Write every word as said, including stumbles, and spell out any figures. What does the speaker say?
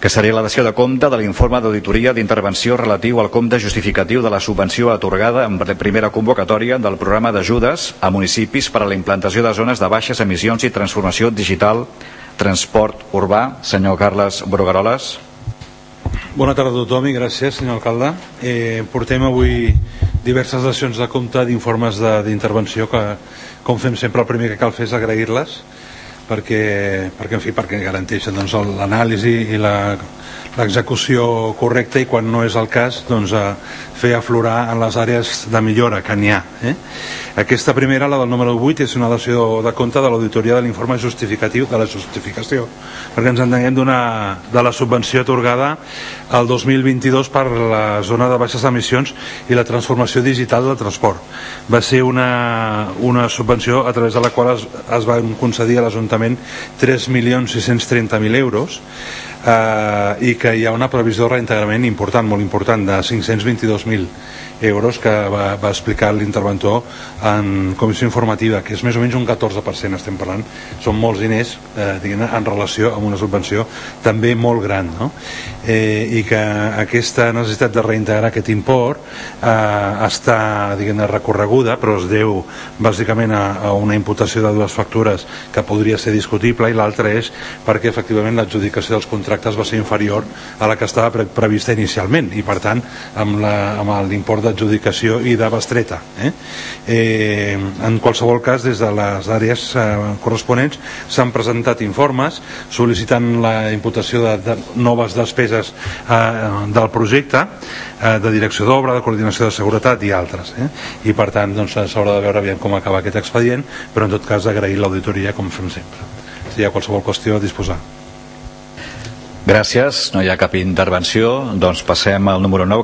que seria la dació de compte de l'informe d'auditoria d'intervenció relatiu al compte justificatiu de la subvenció atorgada en primera convocatòria del programa d'ajudes a municipis per a la implantació de zones de baixes emissions i transformació digital, transport urbà. Senyor Carles Brugueroles. Bona tarda a tothom i gràcies, senyor alcalde. Eh, portem avui diverses dacions de compte d'informes d'intervenció que, com fem sempre, el primer que cal fer és agrair-les perquè, perquè, en fi, perquè garanteixen doncs, l'anàlisi i l'execució correcta, i quan no és el cas doncs, fer aflorar en les àrees de millora que n'hi ha. Eh? Aquesta primera, la del número vuit, és una dació de compte de l'auditoria de l'informe justificatiu de la justificació, perquè ens entenguem de la subvenció atorgada el dos mil vint-i-dos per la zona de baixes emissions i la transformació digital del transport. Va ser una, una subvenció a través de la qual es, es van concedir a l'Ajuntament tres milions sis-cents trenta mil euros, eh, i que hi ha una previsió de reintegrament important, molt important, de cinc-cents vint-i-dos mil euros que va, va explicar l'interventor en comissió informativa, que és més o menys un catorze per cent, estem parlant, són molts diners eh, en relació amb una subvenció també molt gran, no? Eh, i que aquesta necessitat de reintegrar aquest import eh, està, diguem-ne, recorreguda, però es deu bàsicament a, a una imputació de dues factures que podria ser discutible, i l'altra és perquè efectivament l'adjudicació dels contractes va ser inferior a la que estava pre prevista inicialment, i per tant amb l'import d'adjudicació i de bestreta. Eh? Eh, en qualsevol cas, des de les àrees eh, corresponents s'han presentat informes sol·licitant la imputació de, de noves despeses eh, del projecte, eh, de direcció d'obra, de coordinació de seguretat i altres. Eh? I per tant doncs, s'haurà de veure aviam com acaba aquest expedient, però en tot cas agrair l'auditoria com fem sempre. Si hi ha qualsevol qüestió a disposar. Gràcies, no hi ha cap intervenció, doncs passem al número nou.